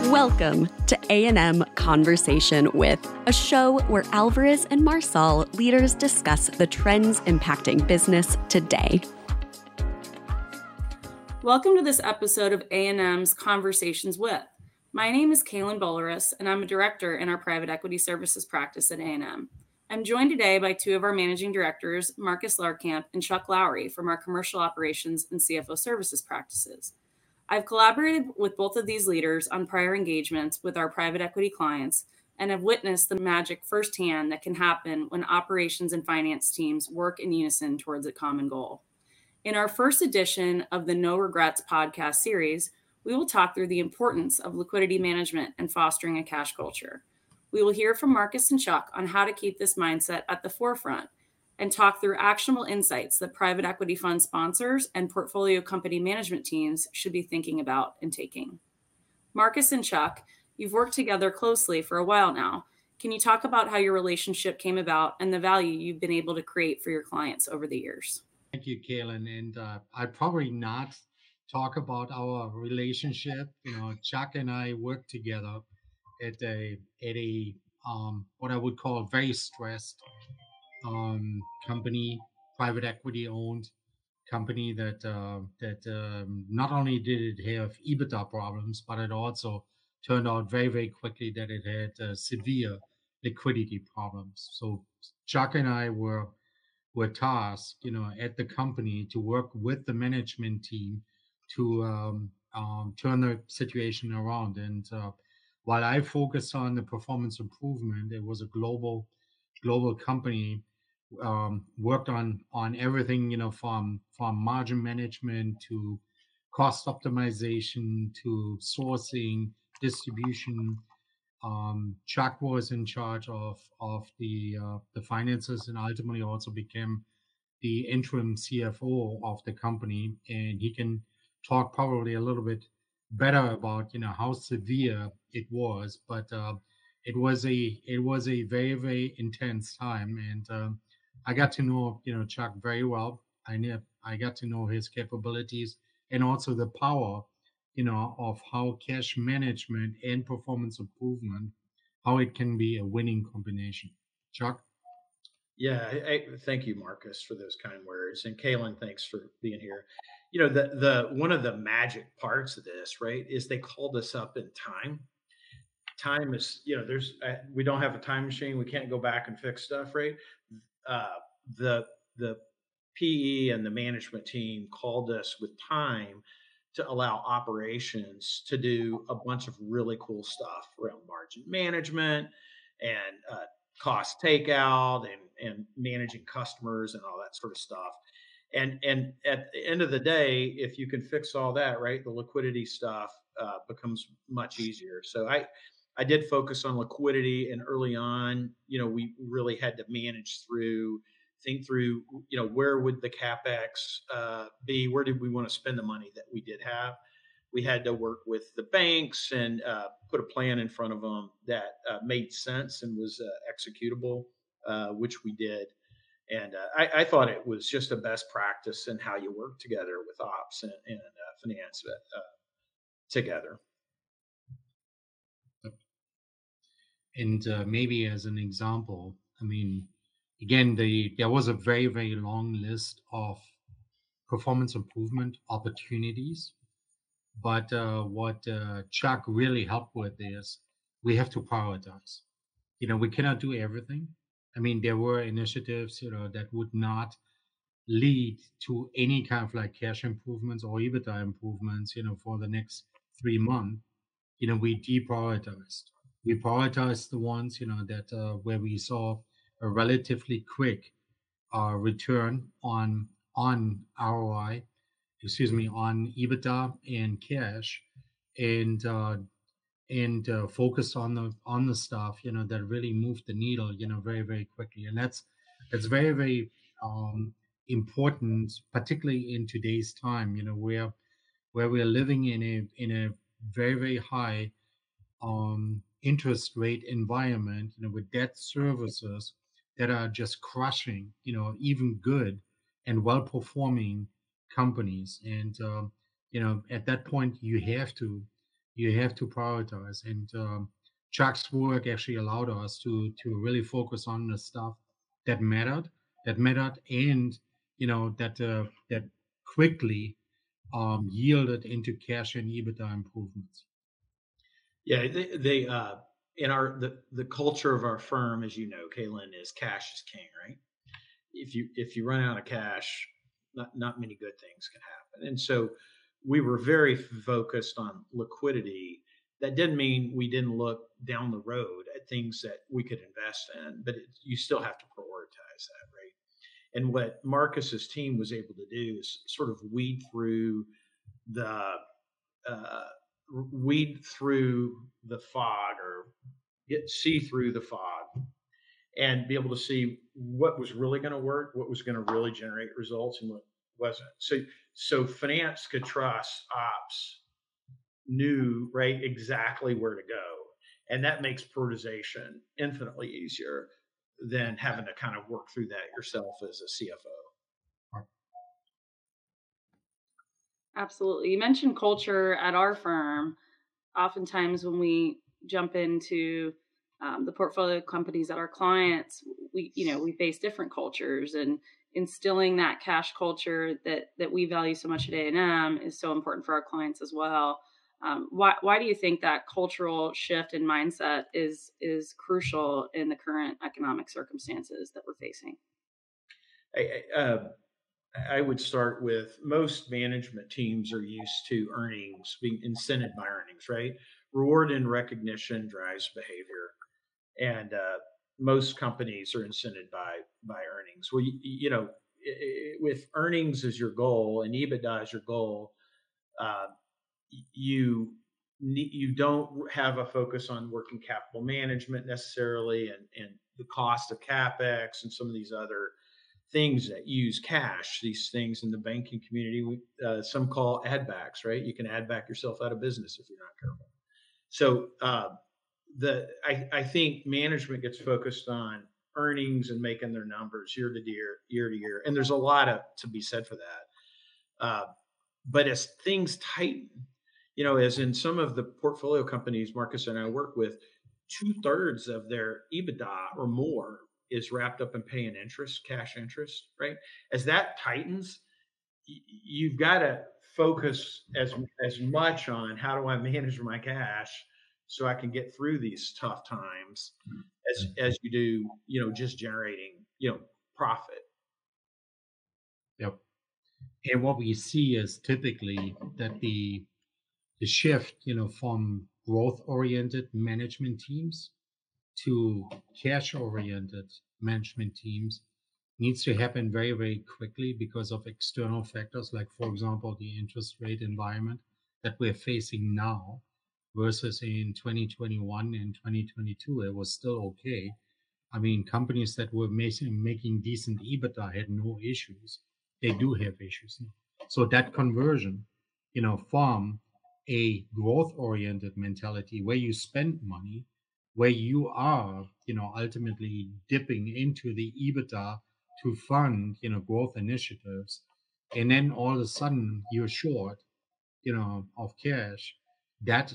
Welcome to A&M Conversation With, a show where Alvarez and Marsal leaders discuss the trends impacting business today. Welcome to this episode of A&M's Conversations With. My name is Kaylin Bolaris, and I'm a director in our private equity services practice at A&M. I'm joined today by two of our managing directors, Marcus Larkamp and Chuck Lowry, from our commercial operations and CFO services practices. I've collaborated with both of these leaders on prior engagements with our private equity clients and have witnessed the magic firsthand that can happen when operations and finance teams work in unison towards a common goal. In our first edition of the No Regrets podcast series, we will talk through the importance of liquidity management and fostering a cash culture. We will hear from Marcus and Chuck on how to keep this mindset at the forefront and talk through actionable insights that private equity fund sponsors and portfolio company management teams should be thinking about and taking. Marcus and Chuck, you've worked together closely for a while now. Can you talk about how your relationship came about and the value you've been able to create for your clients over the years? Thank you, Kaylin. And I'd probably not talk about our relationship. Chuck and I worked together at a what I would call a very stressed company, private equity owned company that not only did it have EBITDA problems, but it also turned out very, very quickly that it had severe liquidity problems. So Chuck and I were tasked, at the company to work with the management team to turn the situation around. And while I focused on the performance improvement, it was a global company, worked on everything, from margin management to cost optimization to sourcing, distribution. Chuck was in charge of the finances and ultimately also became the interim CFO of the company, and he can talk probably a little bit better about how severe it was, but it was a very, very intense time, and I got to know Chuck very well. I got to know his capabilities and also the power of how cash management and performance improvement, how it can be a winning combination. Chuck? Yeah, thank you, Marcus, for those kind words, and Kaylin, thanks for being here. The one of the magic parts of this, right, is they called us up in time. Time is, there's we don't have a time machine. We can't go back and fix stuff, right? The PE and the management team called us with time to allow operations to do a bunch of really cool stuff around margin management and cost takeout and managing customers and all that sort of stuff. And at the end of the day, if you can fix all that, right, the liquidity stuff becomes much easier. So I did focus on liquidity, and early on, we really had to think through, where would the CapEx be? Where did we want to spend the money that we did have? We had to work with the banks and put a plan in front of them that made sense and was executable, which we did. And I thought it was just a best practice in how you work together with ops and finance together. And maybe as an example, again, there was a very, very long list of performance improvement opportunities. But what Chuck really helped with is we have to prioritize. We cannot do everything. There were initiatives, that would not lead to any kind of like cash improvements or EBITDA improvements, for the next 3 months. We deprioritized. We prioritized the ones, that where we saw a relatively quick return on ROI, on EBITDA and cash, and focus on the stuff that really moved the needle very, very quickly. And that's very, very important, particularly in today's time, where we're living in a very, very high interest rate environment, with debt services that are just crushing even good and well performing companies. And at that point you have to You have to prioritize. And Chuck's work actually allowed us to really focus on the stuff that mattered, and that quickly yielded into cash and EBITDA improvements. Yeah, they in the culture of our firm, as you know, Kaylin, is cash is king, right? If you run out of cash, not many good things can happen. And so we were very focused on liquidity. That didn't mean we didn't look down the road at things that we could invest in, but you still have to prioritize that, right? And what Marcus's team was able to do is sort of the uh, weed through the fog, or see through the fog, and be able to see what was really going to work, what was going to really generate results, and what wasn't. So finance could trust ops knew right exactly where to go, and that makes prioritization infinitely easier than having to kind of work through that yourself as a CFO. Absolutely. You mentioned culture at our firm. Oftentimes when we jump into the portfolio companies that our clients, we face different cultures, and instilling that cash culture that we value so much at A&M is so important for our clients as well. Why do you think that cultural shift in mindset is crucial in the current economic circumstances that we're facing? I would start with, most management teams are used to earnings, being incented by earnings, right? Reward and recognition drives behavior, and most companies are incented by earnings. Well, with earnings as your goal and EBITDA as your goal, uh, you don't have a focus on working capital management necessarily, and the cost of capex and some of these other things that use cash. These things in the banking community, some call add backs, right? You can add back yourself out of business if you're not careful. So I think management gets focused on earnings and making their numbers year to year, and there's a lot to be said for that. But as things tighten, as in some of the portfolio companies Marcus and I work with, 2/3 of their EBITDA or more is wrapped up in paying interest, cash interest, right? As that tightens, you've got to focus as much on how do I manage my cash so I can get through these tough times as you do, just generating, profit. Yep. And what we see is typically that the shift, from growth-oriented management teams to cash-oriented management teams needs to happen very, very quickly because of external factors, like, for example, the interest rate environment that we're facing now versus in 2021 and 2022. It was still okay. I mean, companies that were making decent EBITDA had no issues. They do have issues now. So that conversion, from a growth-oriented mentality where you spend money, where you are, ultimately dipping into the EBITDA to fund, growth initiatives, and then all of a sudden you're short, of cash. That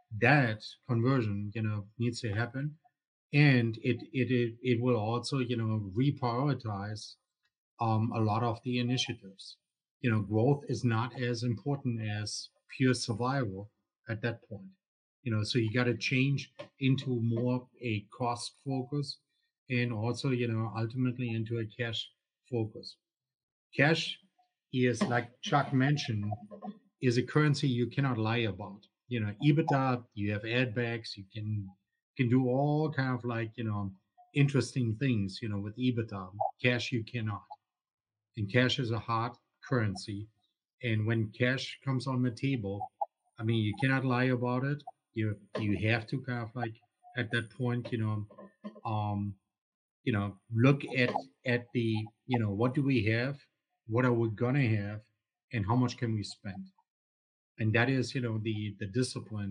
conversion, needs to happen, and it will also, reprioritize a lot of the initiatives. Growth is not as important as pure survival at that point. So you got to change into more a cost focus, and also, ultimately into a cash focus. Cash is, like Chuck mentioned, is a currency you cannot lie about. EBITDA, you have add backs, you can do all kind of, like, interesting things, with EBITDA. Cash you cannot. And cash is a hard currency. And when cash comes on the table, I mean, you cannot lie about it. You have to kind of, like, at that point, um, look at the, what do we have, what are we gonna have, and how much can we spend. And that is, the discipline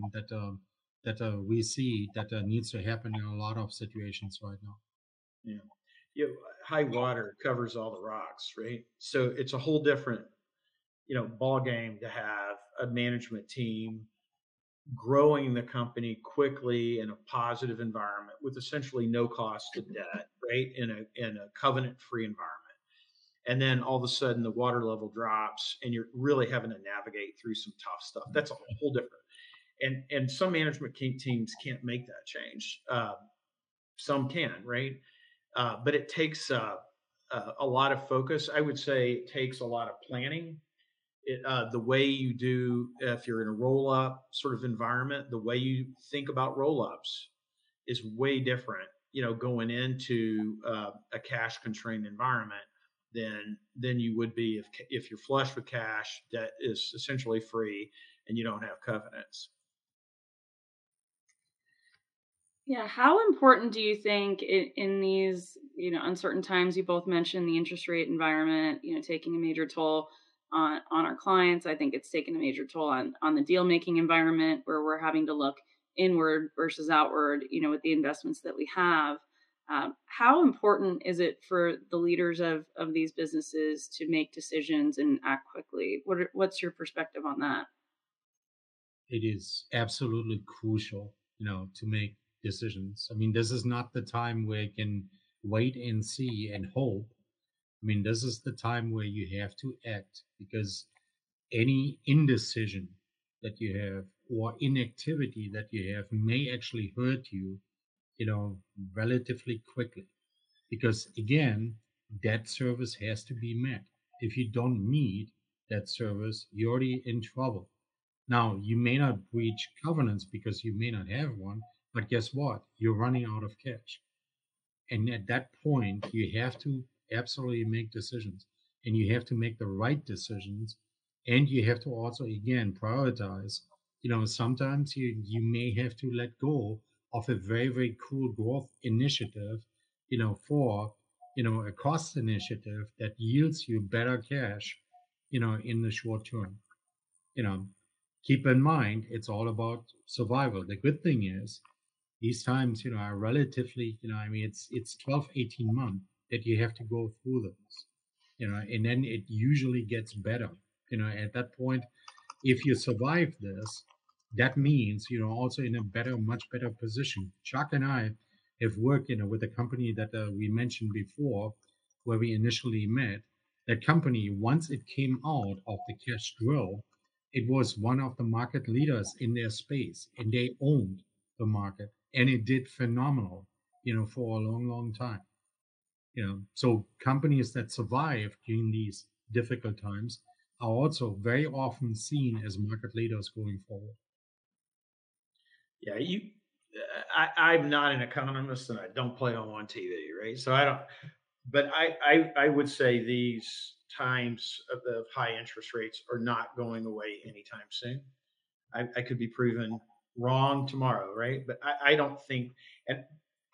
that we see that needs to happen in a lot of situations right now. Yeah. High water covers all the rocks, right? So it's a whole different, ball game to have a management team growing the company quickly in a positive environment with essentially no cost to debt, right? In a covenant free environment. And then all of a sudden the water level drops and you're really having to navigate through some tough stuff. That's a whole different. And some management teams can't make that change. Some can, right? But it takes a lot of focus. I would say it takes a lot of planning. The way you do, if you're in a roll up sort of environment, the way you think about roll ups is way different, going into a cash constrained environment than you would be if you're flush with cash, debt is essentially free, and you don't have covenants. Yeah, how important do you think in these, uncertain times? You both mentioned the interest rate environment, taking a major toll on our clients. I think it's taken a major toll on the deal making environment where we're having to look inward versus outward, with the investments that we have. How important is it for the leaders of these businesses to make decisions and act quickly? What's your perspective on that? It is absolutely crucial, to make decisions. I mean, this is not the time where you can wait and see and hope. I mean, this is the time where you have to act, because any indecision that you have or inactivity that you have may actually hurt you, relatively quickly. Because again, debt service has to be met. If you don't meet that service, you're already in trouble. Now, you may not breach covenants because you may not have one, but guess what? You're running out of cash. And at that point, you have to absolutely make decisions, and you have to make the right decisions. And you have to also, again, prioritize. Sometimes you may have to let go of a very, very cool growth initiative, for, a cost initiative that yields you better cash, in the short term. You know, Keep in mind, it's all about survival. The good thing is these times, are relatively, I mean, it's 12, 18 months that you have to go through this, and then it usually gets better. At that point, if you survive this, that means, also in a much better position. Chuck and I have worked, with a company that we mentioned before, where we initially met. That company, once it came out of the cash drill, it was one of the market leaders in their space, and they owned the market, and it did phenomenal, for a long, long time. So companies that survive during these difficult times are also very often seen as market leaders going forward. Yeah, I'm not an economist and I don't play on TV, right? So I don't, but I would say these times of high interest rates are not going away anytime soon. I could be proven wrong tomorrow, right? But I don't think, and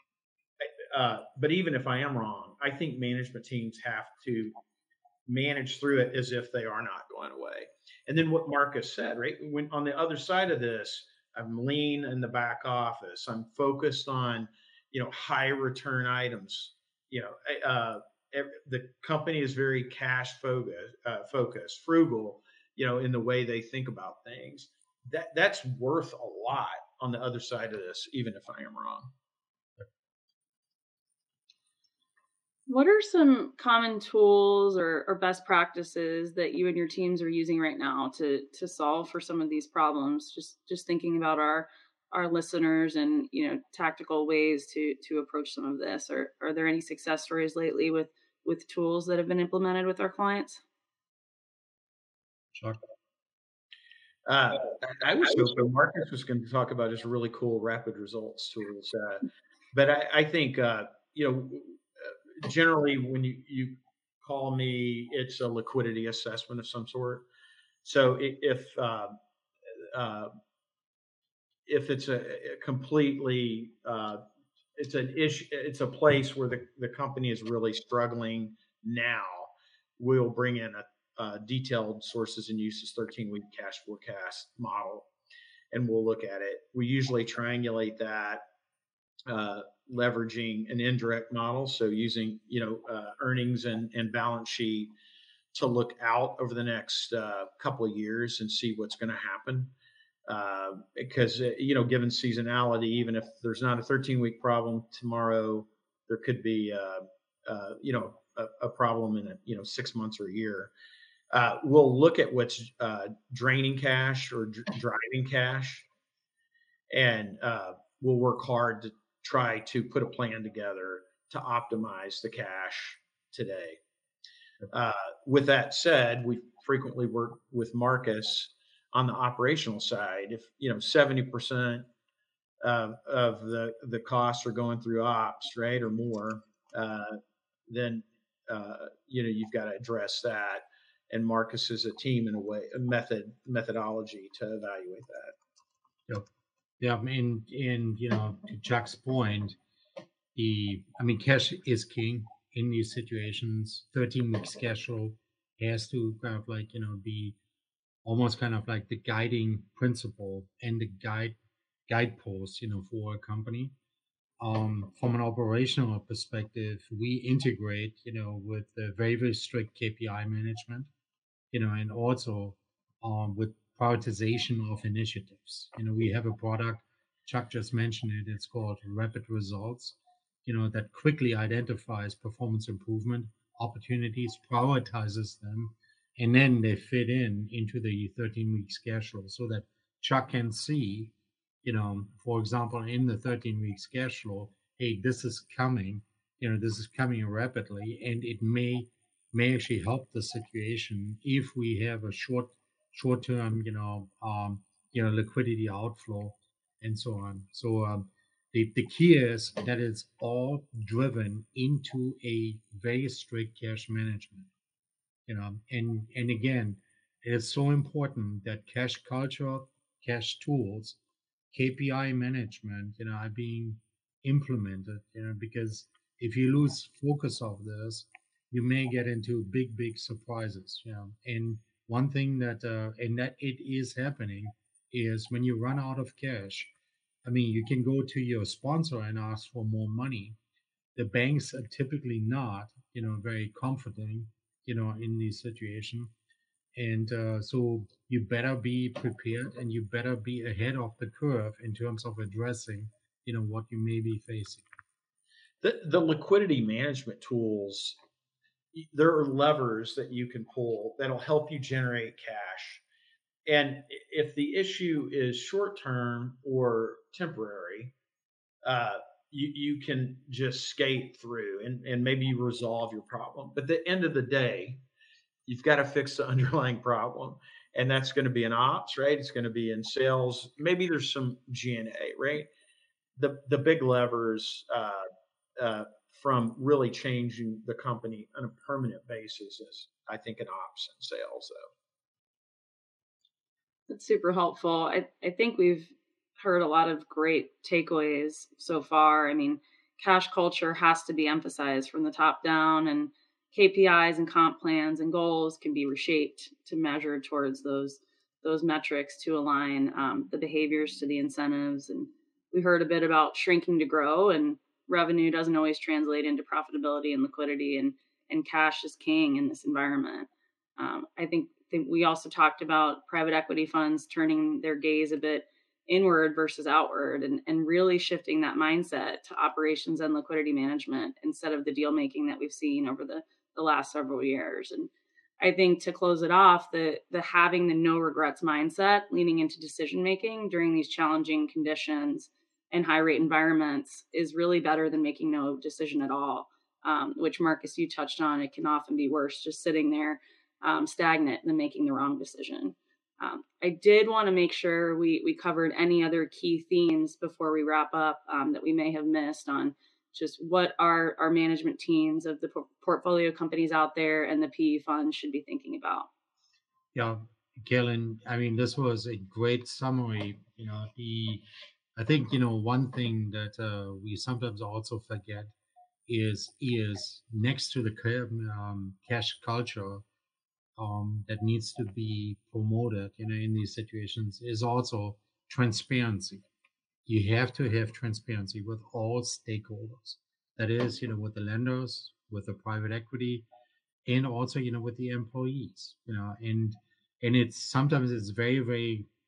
but even if I am wrong, I think management teams have to manage through it as if they are not going away. And then what Marcus said, right? When on the other side of this, I'm lean in the back office. I'm focused on, high return items. You know, the company is very cash focused, frugal. In the way they think about things. That's worth a lot on the other side of this, even if I am wrong. What are some common tools or best practices that you and your teams are using right now to solve for some of these problems? Just thinking about our listeners and tactical ways to approach some of this. Are there any success stories lately with tools that have been implemented with our clients? Chuck? I was hoping Marcus was going to talk about his really cool rapid results tools, but I think generally when you call me, it's a liquidity assessment of some sort. So if it's a completely it's an issue, it's a place where the company is really struggling now, we'll bring in a detailed sources and uses 13-week cash forecast model, and we'll look at it. We usually triangulate that, leveraging an indirect model, so using earnings and balance sheet to look out over the next couple of years and see what's going to happen. because given seasonality, even if there's not a 13-week problem tomorrow, there could be a problem in 6 months or a year. We'll look at what's draining cash or driving cash, and we'll work hard to try to put a plan together to optimize the cash today. With that said, we frequently work with Marcus on the operational side. If 70% of the costs are going through ops, right, or more, then you've got to address that. And Marcus is a team in a way, a methodology to evaluate that. Yep. Yeah, and to Chuck's point, cash is king in these situations. 13-week schedule has to kind of be almost kind of like the guiding principle and the guidepost, for a company. From an operational perspective, we integrate, with the very, very strict KPI management, and also with prioritization of initiatives. We have a product, Chuck just mentioned it, it's called Rapid Results, that quickly identifies performance improvement opportunities, prioritizes them, and then they fit into the 13-week schedule so that Chuck can see, for example, in the 13-week schedule, hey, this is coming, this is coming rapidly, and it may actually help the situation if we have a short-term, liquidity outflow and so on. So the key is that it's all driven into a very strict cash management, and again, it is so important that cash culture, cash tools, KPI management, are being implemented, because if you lose focus of this, you may get into big surprises, and one thing that it is happening is when you run out of cash, you can go to your sponsor and ask for more money. The banks are typically not, very comforting, in this situation. And so you better be prepared and you better be ahead of the curve in terms of addressing, what you may be facing. The liquidity management tools, there are levers that you can pull that'll help you generate cash. And if the issue is short-term or temporary, you can just skate through and maybe you resolve your problem. But at the end of the day, you've got to fix the underlying problem. And that's going to be in ops, right? It's going to be in sales. Maybe there's some G&A, right? The big levers from really changing the company on a permanent basis is, I think, in ops and sales, though. That's super helpful. I think we've heard a lot of great takeaways so far. Cash culture has to be emphasized from the top down, and KPIs and comp plans and goals can be reshaped to measure towards those metrics to align the behaviors to the incentives. And we heard a bit about shrinking to grow, and revenue doesn't always translate into profitability and liquidity, and cash is king in this environment. I think we also talked about private equity funds turning their gaze a bit inward versus outward, and really shifting that mindset to operations and liquidity management instead of the deal making that we've seen over the last several years. And I think to close it off, the having the no regrets mindset leaning into decision making during these challenging conditions and high rate environments is really better than making no decision at all, which Marcus, you touched on. It can often be worse just sitting there stagnant than making the wrong decision. I did want to make sure we covered any other key themes before we wrap up that we may have missed on just what our management teams of the portfolio companies out there and the PE funds should be thinking about. Yeah, Kaylin, this was a great summary. I think, one thing that we sometimes also forget is next to the cash culture that needs to be promoted, in these situations is also transparency. You have to have transparency with all stakeholders. That is, with the lenders, with the private equity, and also, with the employees, and it's sometimes it's very, very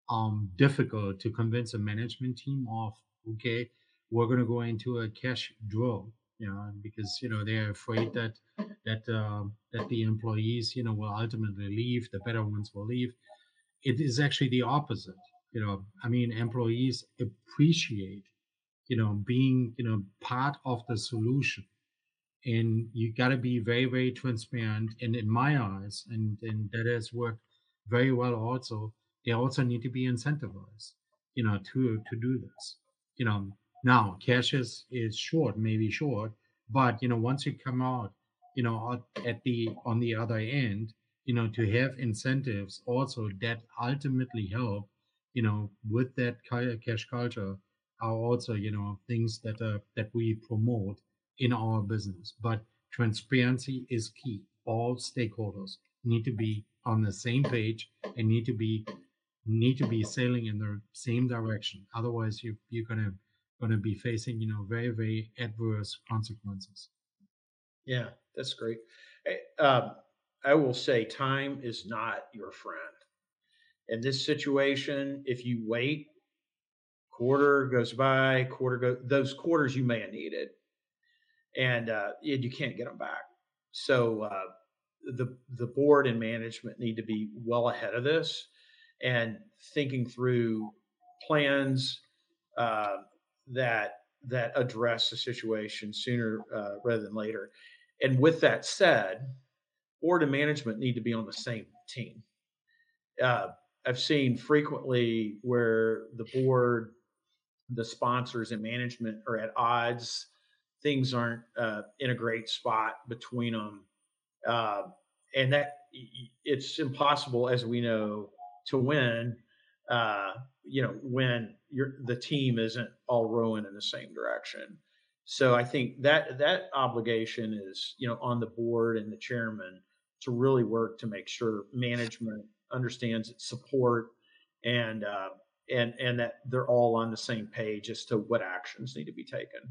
difficult to convince a management team of, okay, we're going to go into a cash drill, because they're afraid that the employees will ultimately leave, the better ones will leave. It is actually the opposite. Employees appreciate being part of the solution, and you got to be very, very transparent. And in my eyes, and that has worked very well also, they also need to be incentivized to do this. Now cash is maybe short, but once you come out on the other end, to have incentives also that ultimately help with that cash culture are also things that we promote in our business. But transparency is key. All stakeholders need to be on the same page and need to be sailing in the same direction. Otherwise, you're gonna be facing very, very adverse consequences. Yeah, that's great. I will say time is not your friend. In this situation, if you wait, quarter goes by, those quarters you may have needed, and you can't get them back. So the board and management need to be well ahead of this and thinking through plans that address the situation sooner rather than later. And with that said, board and management need to be on the same team. I've seen frequently where the board, the sponsors, and management are at odds. Things aren't in a great spot between them. And that it's impossible, as we know, to win, when the team isn't all rowing in the same direction. So I think that obligation is, on the board and the chairman to really work to make sure management understands its support and that they're all on the same page as to what actions need to be taken.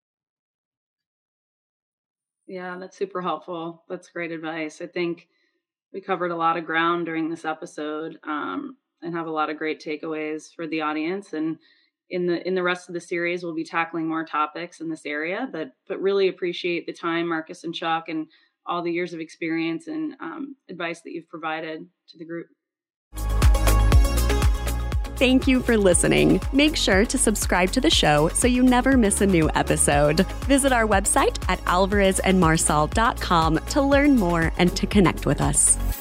Yeah, that's super helpful. That's great advice. I think we covered a lot of ground during this episode, and have a lot of great takeaways for the audience. And in the rest of the series, we'll be tackling more topics in this area, but really appreciate the time, Marcus and Chuck, and all the years of experience and advice that you've provided to the group. Thank you for listening. Make sure to subscribe to the show so you never miss a new episode. Visit our website at alvarezandmarsal.com to learn more and to connect with us.